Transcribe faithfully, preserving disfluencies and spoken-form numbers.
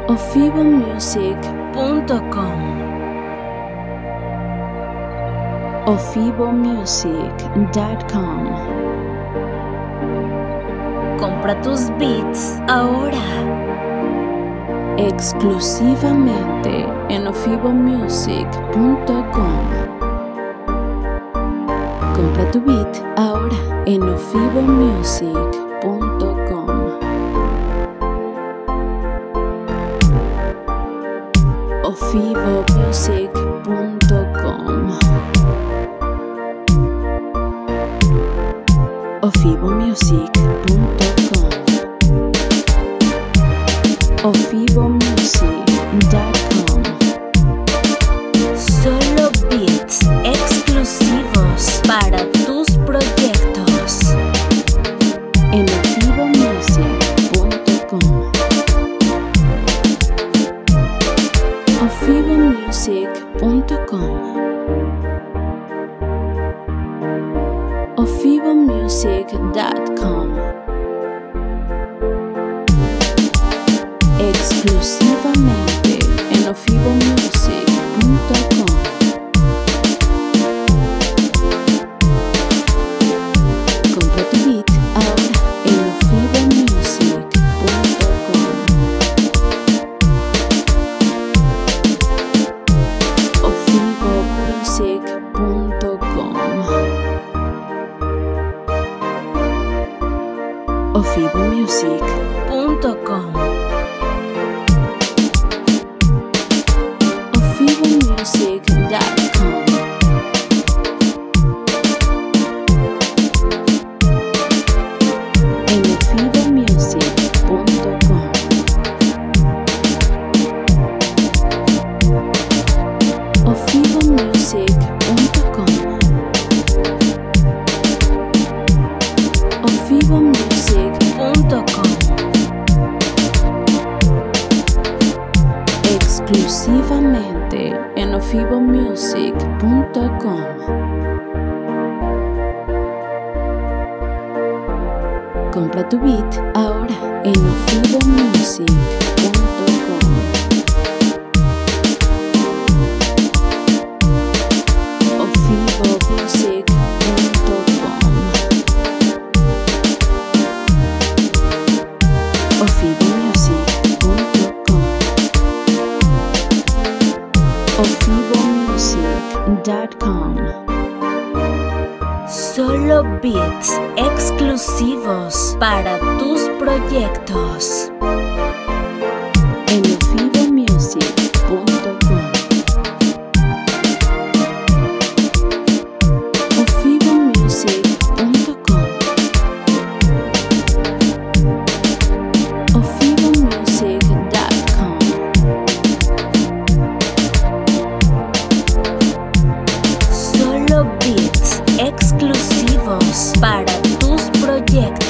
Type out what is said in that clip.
ofibo music punto com. ofibo music punto com. Compra tus beats ahora. Exclusivamente en ofibo music punto com. Compra tu beat ahora en ofibo music punto com. ofibo music punto com. ofibo music punto com. ofibo music punto com. Solo beats exclusivos para tus proyectos en ofibo music punto com. ofibo music punto com. ofibo music punto com. Exclusivamente en ofibo music punto com. Compra tu beat ahora en ofibo music punto com. ofibo music punto com. ofibo music punto com. ofibo music punto com. En ofibo music punto com. ofibo music punto com. ofibo music punto com. Exclusivamente en ofibo music punto com. Compra tu beat ahora en ofibo music punto com. ofibo music punto com. ofibo music punto com. ofibo music punto com. Solo beats exclusivos para tus proyectos en ofibo music punto com. ofibo music punto com. ofibo music punto com. Solo beats exclusivos para tus proyectos